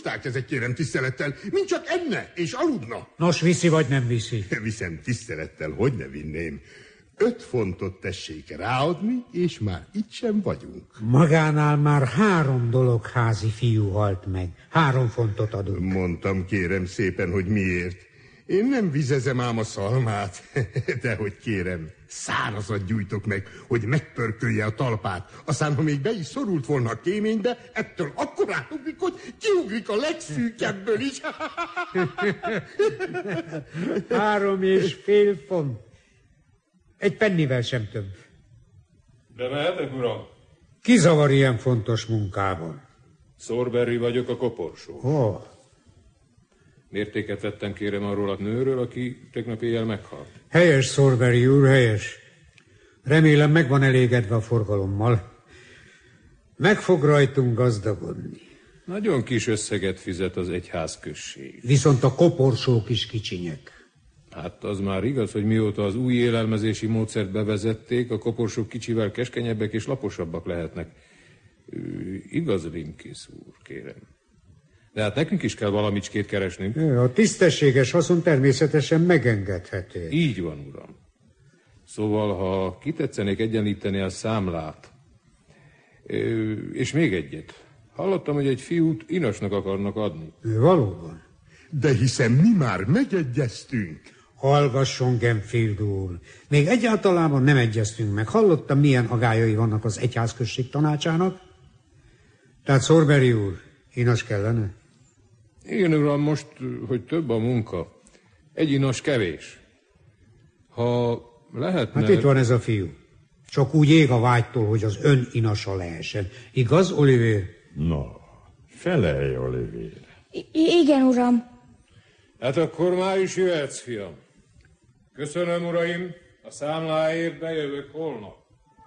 lusták ezek, kérem tisztelettel, mint csak enne és aludna. Nos, viszi vagy nem viszi? Viszem tisztelettel, hogy ne vinném. 5 fontot tessék ráadni, és már itt sem vagyunk. Magánál már 3 dologházi fiú halt meg. 3 fontot adunk. Mondtam, kérem szépen, hogy miért. Én nem vizezem ám a szalmát, de hogy kérem, szárazat gyújtok meg, hogy megpörkölje a talpát. Aztán, ha még be is szorult volna a kéménybe, ettől akkor átugrik, hogy kiugrik a legszűkebből is. 3,5 font. 1 pennivel sem több. De mehetek, uram? Ki zavar ilyen fontos munkában? Sorberry vagyok, a koporsó. Oh. Mértéket vettem, kérem, arról a nőről, aki tegnap éjjel meghalt. Helyes, Sorberry úr, helyes. Remélem meg van elégedve a forgalommal. Meg fog rajtunk gazdagodni. Nagyon kis összeget fizet az egyházközség. Viszont a koporsók is kicsinyek. Hát az már igaz, hogy mióta az új élelmezési módszert bevezették, a koporsók kicsivel keskenyebbek és laposabbak lehetnek. Igaz, Limkész úr, kérem. De hát nekünk is kell valamicskét keresnünk. A tisztességes haszon természetesen megengedhető. Így van, uram. Szóval, ha kitetszenék egyenlíteni a számlát, és még egyet. Hallottam, hogy egy fiút inasnak akarnak adni. Valóban. De hiszen mi már megegyeztünk. Hallgasson, Gemfield úr. Még egyáltalában nem egyeztünk meg. Hallottam, milyen agályai vannak az egyházközség tanácsának? Tehát Sorberry úr, inas kellene? Igen, uram, most, hogy több a munka. Egy inas kevés. Ha lehetne... Hát itt van ez a fiú. Csak úgy ég a vágytól, hogy az ön inasa lehessen. Igaz, Oliver? No, felelj, Oliver. Igen, uram. Hát akkor már is jöhetsz, fiam. Köszönöm, uraim, a számláért bejövök holnap.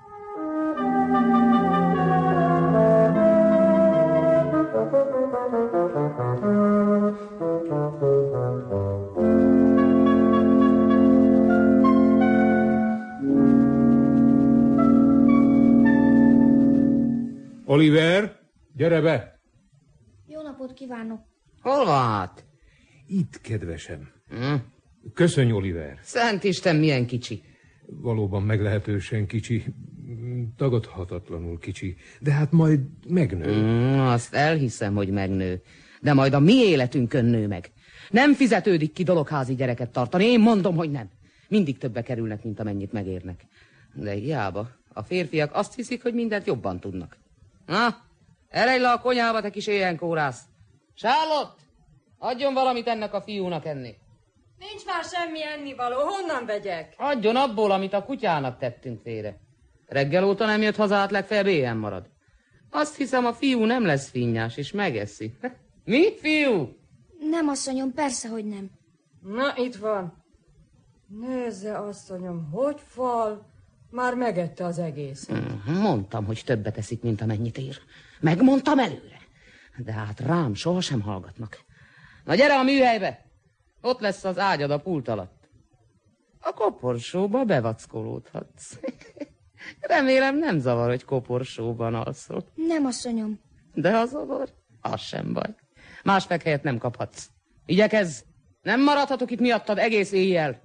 Oliver, gyere be! Jó napot kívánok. Hol van hát? Itt, kedvesem. Köszönj, Oliver. Szent Isten, milyen kicsi. Valóban meglehetősen kicsi, tagadhatatlanul kicsi, de hát majd megnő. Azt elhiszem, hogy megnő. De majd a mi életünkön nő meg. Nem fizetődik ki dologházi gyereket tartani, én mondom, hogy nem. Mindig többe kerülnek, mint amennyit megérnek. De hiába, a férfiak azt hiszik, hogy mindent jobban tudnak. Na, eredj le a konyhába, te kis éjjenkórász. Charlotte, adjon valamit ennek a fiúnak enni. Nincs már semmi ennivaló, honnan vegyek? Adjon abból, amit a kutyának tettünk félre. Reggel óta nem jött haza, hát legfeljebb éhen marad. Azt hiszem, a fiú nem lesz finnyás, és megeszi. Mi, fiú? Nem, asszonyom, persze, hogy nem. Na, itt van. Nézze, asszonyom, hogy fal. Már megette az egész. Mondtam, hogy többet eszik, mint amennyit ér. Megmondtam előre. De hát rám sohasem hallgatnak. Na gyere a műhelybe! Ott lesz az ágyad a pult alatt. A koporsóba bevackolódhatsz. Remélem nem zavar, hogy koporsóban alszol. Nem, asszonyom. De ha zavar, az sem baj. Más fekhelyet nem kaphatsz. Igyekezz! Nem maradhatok itt miattad egész éjjel.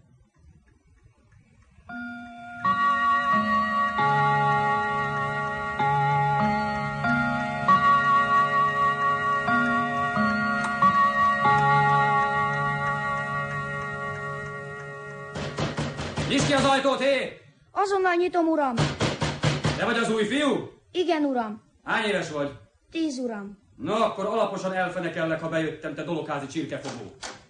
Nyisd ki az ajtót, hé! Azonnal nyitom, uram. Te vagy az új fiú? Igen, uram. Hány éves vagy? 10, uram. Na, akkor alaposan elfenekellek, ha bejöttem, te dologházi csirkefogó.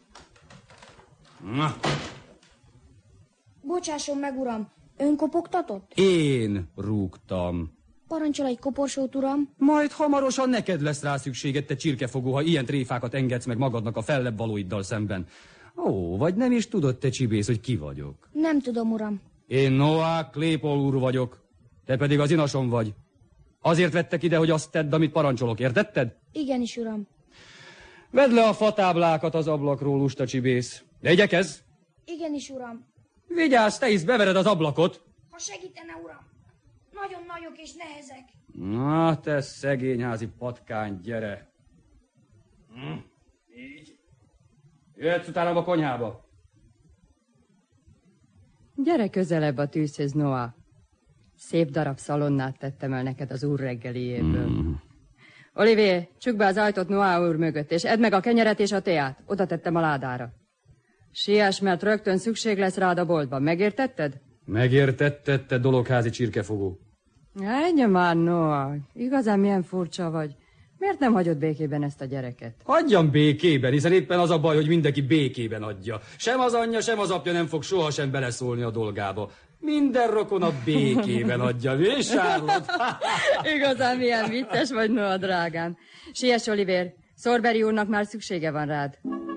Na. Bocsásson meg, uram. Ön kopogtatott? Én rúgtam. Parancsol egy koporsót, uram. Majd hamarosan neked lesz rá szükséged, te csirkefogó, ha ilyen tréfákat engedsz meg magadnak a fellebb valóiddal szemben. Ó, vagy nem is tudod, te csibész, hogy ki vagyok? Nem tudom, uram. Én Noah Claypole úr vagyok, te pedig az inasom vagy. Azért vettek ide, hogy azt tedd, amit parancsolok, értetted? Igenis, uram. Vedd le a fatáblákat az ablakról, lusta csibész. De igyekezz! Igenis, uram. Vigyázz, te is bevered az ablakot! Ha segítene, uram. Nagyon nagyok és nehezek. Na, te szegényházi patkány, gyere! Jöhetsz utána a konyhába. Gyere közelebb a tűzhöz, Noah. Szép darab szalonnát tettem el neked az úr reggeliéből. Olivier, csukd be az ajtót Noah úr mögött, és edd meg a kenyeret és a teát. Oda tettem a ládára. Siess, mert rögtön szükség lesz rád a boltban. Megértetted? Megértetted, te dologházi csirkefogó. Ennyi már, Noah. Igazán milyen furcsa vagy. Miért nem hagyod békében ezt a gyereket? Hagyjam békében, hiszen éppen az a baj, hogy mindenki békében adja. Sem az anyja, sem az apja nem fog sohasem beleszólni a dolgába. Minden rokona békében adja, mi, Charlotte? Igazán milyen vicces vagy, Noah, drágám. Siess, Oliver, Sorbury úrnak már szüksége van rád.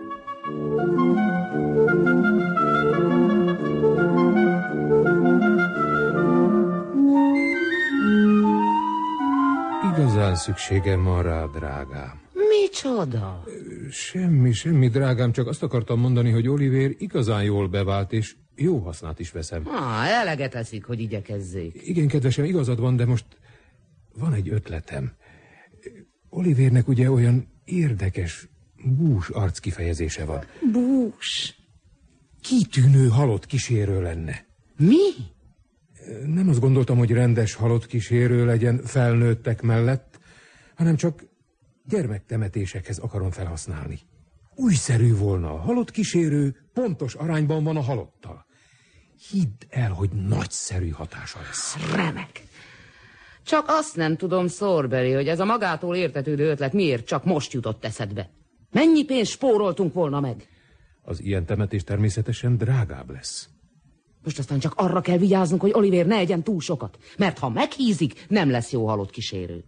Igazán szükségem van rá, drágám. Micsoda? Semmi, drágám, csak azt akartam mondani, hogy Oliver igazán jól bevált, és jó hasznát is veszem. Eleget eszik, hogy igyekezzék. Igen, kedvesem, igazad van, de most van egy ötletem. Olivernek ugye olyan érdekes, bús arckifejezése van. Bús? Kitűnő halott kísérő lenne. Mi? Nem azt gondoltam, hogy rendes halott kísérő legyen felnőttek mellett, hanem csak gyermektemetésekhez akarom felhasználni. Újszerű volna a halott kísérő, pontos arányban van a halottal. Hidd el, hogy nagyszerű hatása lesz. Remek. Csak azt nem tudom, Sorbury, hogy ez a magától értetődő ötlet miért csak most jutott eszedbe. Mennyi pénzt spóroltunk volna meg? Az ilyen temetés természetesen drágább lesz. Most aztán csak arra kell vigyáznunk, hogy Oliver ne egyen túl sokat, mert ha meghízik, nem lesz jó halott kísérő.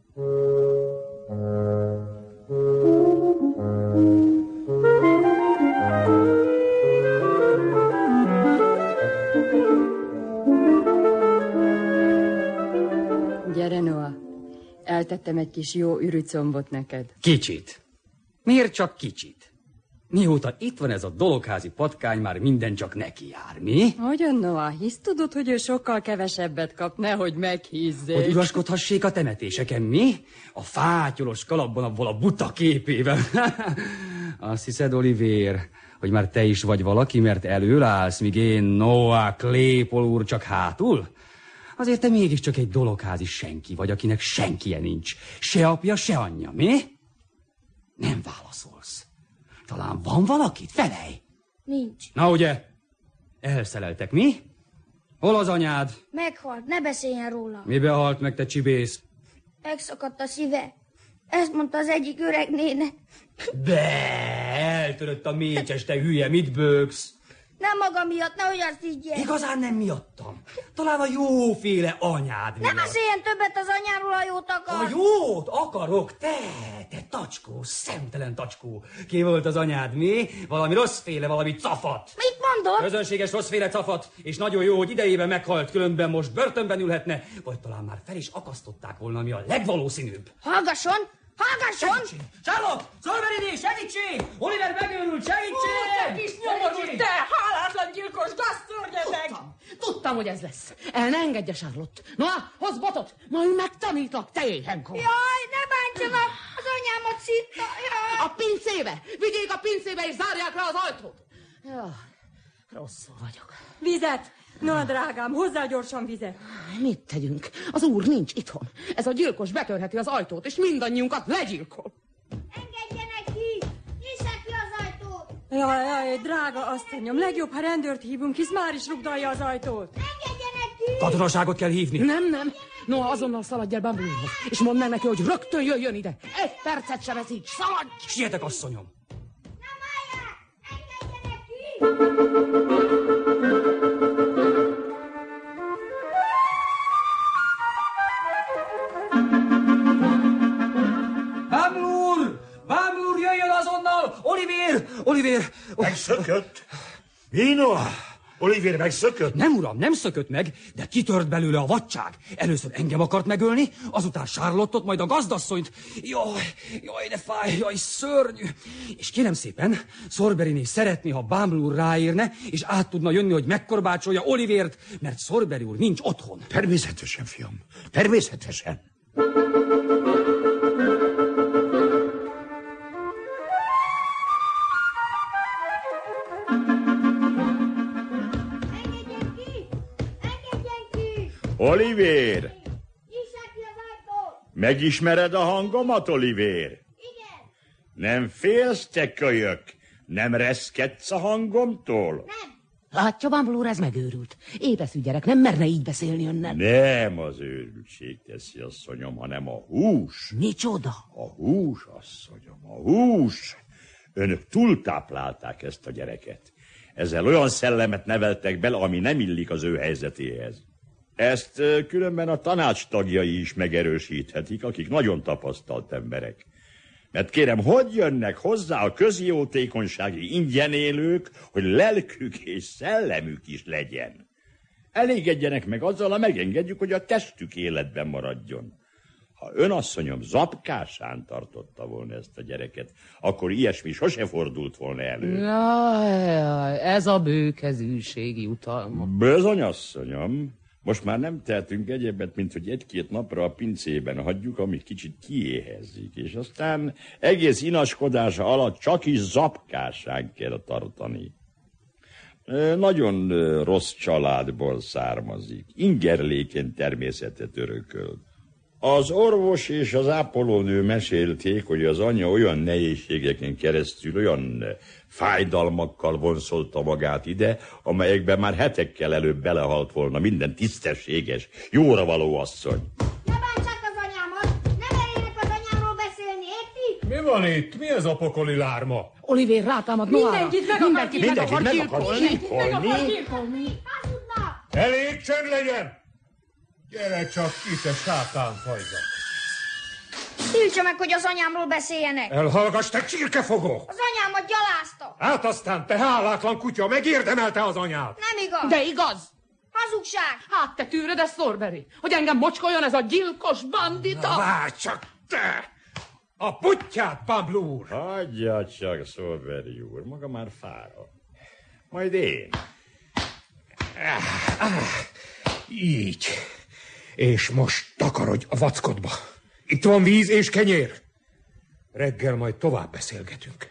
Gyere, Noah. Eltettem egy kis jó ürücombot neked. Kicsit. Miért csak kicsit? Mióta itt van ez a dologházi patkány, már minden csak neki jár, mi? Hogyan, Noah? Hisz tudod, hogy ő sokkal kevesebbet kap, nehogy meghízzék. Hogy uraskodhassék a temetéseken, mi? A fátyolos kalapban abból a buta képével. Azt hiszed, Oliver, hogy már te is vagy valaki, mert előre állsz, míg én, Noah Claypole úr csak hátul? Azért te mégiscsak egy dologházi senki vagy, akinek senkije nincs. Se apja, se anyja, mi? Nem válaszolsz. Talán van valakit? Felej! Nincs. Na ugye, elszeleltek, mi? Hol az anyád? Meghalt, ne beszéljen róla. Mibe halt meg, te csibész? Megszakadt a szíve. Ezt mondta az egyik öreg néne. De, eltörött a mécses, te hülye, mit bőgsz? Nem maga miatt, nehogy azt higgyek. Igazán nem miattam. Talán a jóféle anyád miatt. Ne beszéljen többet az anyáról, ha jót akar. Ha jót akarok, te tacskó, szemtelen tacskó. Ki volt az anyád, mi? Valami rosszféle, valami cafat. Mit mondod? Közönséges rosszféle cafat, és nagyon jó, hogy idejében meghalt, különben most börtönben ülhetne, vagy talán már fel is akasztották volna, ami a legvalószínűbb. Hallgasson! Hallgasson! Charlotte! Sorbury, segítség! Oliver megőrült, segítség! Te kis nyomorult, te hálátlan gyilkos gazszörnyeteg! Tudtam, hogy ez lesz. El ne engedje, Charlotte. Noah, hozz botot, majd megtanítlak, te éhenkor. Jaj, ne bántsanak! Az anyámat szitta! Jaj. A pincébe! Vigyék a pincébe és zárják le az ajtót! Ja, rosszul vagyok. Vizet! Na, drágám, hozzá gyorsan vizet! Mit tegyünk? Az úr nincs itthon. Ez a gyilkos betörheti az ajtót, és mindannyiunkat legyilkol. Engedjenek ki! Nyissák ki az ajtót! Jaj, drága asszonyom, legjobb, ha rendőrt hívunk, hisz már is rugdalja az ajtót. Engedjenek ki! Katonaságot kell hívni. Nem. Noah, azonnal szaladj el Bumblebee-hoz, és mondd meg neki, hogy rögtön jöjjön ide. Egy percet se veszíts, szaladj! Sietek, asszonyom. Nem állják! Engedjenek ki! Bumble úr, jöjjön azonnal! Oliver! Megszökött? Noah, Oliver megszökött? Nem, uram, nem szökött meg, de kitört belőle a vadság. Először engem akart megölni, azután Charlottot, majd a gazdasszonyt. Jaj, de fáj, jaj, szörnyű. És kérem szépen, Sorburyné szeretné, ha Bumble úr ráérne, és át tudna jönni, hogy megkorbácsolja Olivert, mert Sorbury úr nincs otthon. Természetesen, fiam, természetesen. Engedjen ki! Engedjen ki! Olivér! Nyissák ki az ajtót! Megismered a hangomat, Olivér? Igen! Nem félsz, te kölyök? Nem reszkedsz a hangomtól? Nem! Látja, Bumblebee, ez megőrült. Ébeszű gyerek, nem merne így beszélni önnel. Nem az őrültség teszi, asszonyom, hanem a hús. Micsoda? A hús, asszonyom, a hús. Önök túltáplálták ezt a gyereket. Ezzel olyan szellemet neveltek bele, ami nem illik az ő helyzetéhez. Ezt különben a tanács tagjai is megerősíthetik, akik nagyon tapasztalt emberek. Mert kérem, hogy jönnek hozzá a közjótékonysági ingyen élők, hogy lelkük és szellemük is legyen. Elégedjenek meg azzal, ha megengedjük, hogy a testük életben maradjon. Ha ön, asszonyom, zapkásán tartotta volna ezt a gyereket, akkor ilyesmi sose fordult volna elő. Jaj, ez a bőkezűség jutalma. Bizony, asszonyom. Most már nem tehetünk egyebet, mint hogy egy-két napra a pincében hagyjuk, amíg kicsit kiéhezzik, és aztán egész inaskodása alatt csak is zapkásán kell tartani. Nagyon rossz családból származik, ingerlékeny természetet örököl. Az orvos és az ápolónő mesélték, hogy az anyja olyan nehézségeken keresztül, olyan fájdalmakkal vonszolta magát ide, amelyekben már hetekkel előbb belehalt volna minden tisztességes, jóra való asszony. Ne bántsák az anyámat! Ne merjenek az anyámról beszélni, érti? Mi van itt? Mi ez a pokoli lárma? Olivér rátámad Noára. Mindenkit meg akar gyilkolni. Hazudnak! Elég csönd legyen! Gyere csak ki, te sátánfajza! Tiltsa meg, hogy az anyámról beszéljenek! Elhallgass, te csirkefogó! Az anyámat gyalázta! Hát aztán, te hálátlan kutya, megérdemelte az anyát! Nem igaz! De igaz! Hazugság! Hát te tűröd ezt, Thornberry, hogy engem mocskoljon ez a gyilkos bandita? Na, várj csak, te! A putyát, Pablo úr! Hagyja csak, Thornberry úr, maga már fáradt. Majd én. Így. És most takarodj a vackodba. Itt van víz és kenyér. Reggel majd tovább beszélgetünk.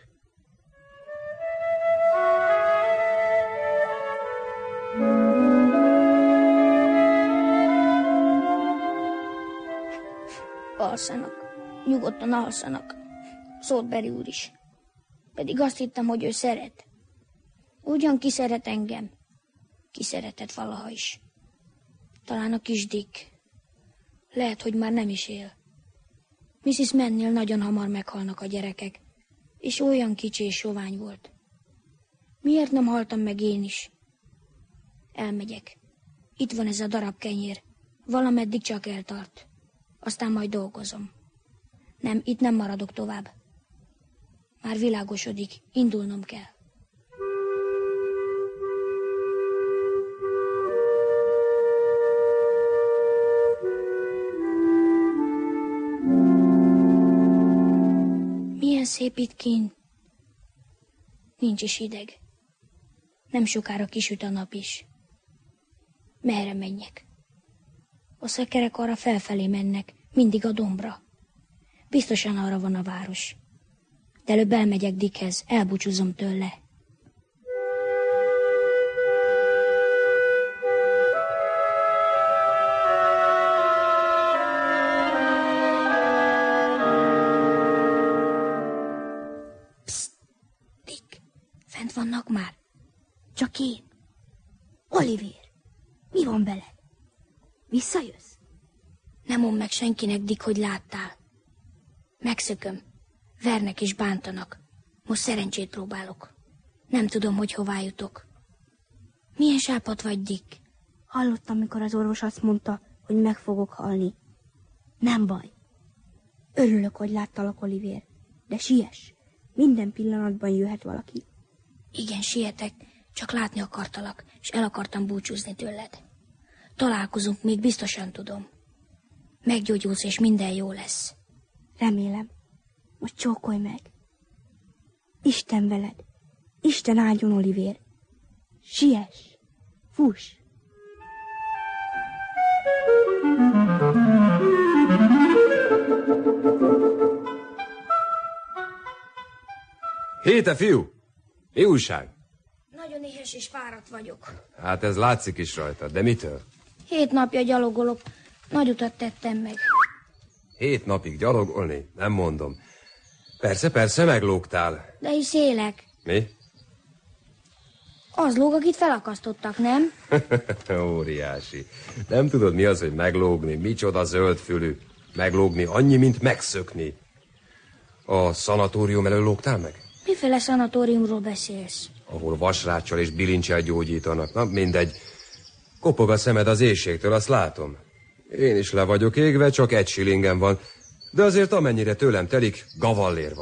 Alszanak. Nyugodtan alszanak. Thornberry úr is. Pedig azt hittem, hogy ő szeret. Ugyan ki szeret engem. Ki szeretett valaha is. Talán a kis Dick. Lehet, hogy már nem is él. Mrs. Mannél nagyon hamar meghalnak a gyerekek, és olyan kicsi és sovány volt. Miért nem haltam meg én is? Elmegyek. Itt van ez a darab kenyér. Valameddig csak eltart. Aztán majd dolgozom. Nem, itt nem maradok tovább. Már világosodik, indulnom kell. Milyen szép itt kint. Nincs is hideg. Nem sokára kisüt a nap is. Merre menjek? A szekerek arra felfelé mennek, mindig a dombra. Biztosan arra van a város. De előbb elmegyek Dickhez, elbúcsúzom tőle. Psst! Dick, fent vannak már? Csak én. Olivér, mi van veled? Visszajössz? Nem mondd meg senkinek, Dick, hogy láttál. Megszököm. Vernek és bántanak. Most szerencsét próbálok. Nem tudom, hogy hová jutok. Milyen sápat vagy, Dick? Hallottam, mikor az orvos azt mondta, hogy meg fogok halni. Nem baj. Örülök, hogy láttalak, Olivér. De siess. Minden pillanatban jöhet valaki. Igen, sietek. Csak látni akartalak, és el akartam búcsúzni tőled. Találkozunk, még biztosan tudom. Meggyógyulsz, és minden jó lesz. Remélem. Most csókolj meg. Isten veled. Isten áldjon, Olivér. Siess. Fuss. Hé, te fiú! Mi újság? Nagyon éhes és fáradt vagyok. Hát ez látszik is rajta, de mitől? 7 napja gyalogolok. Nagy utat tettem meg. 7 napig gyalogolni? Nem mondom. Persze, meglógtál. De hisz élek. Mi? Az lóg, akit felakasztottak, nem? Óriási. Nem tudod, mi az, hogy meglógni? Micsoda zöldfülű. Meglógni annyi, mint megszökni. A szanatórium elől lógtál meg? Miféle szanatóriumról beszélsz? Ahol vasráccsal és bilincsel gyógyítanak. Na, mindegy. Kopog a szemed az éhségtől, azt látom. Én is le vagyok égve, csak 1 shillingem van. De azért amennyire tőlem telik, gavallér van.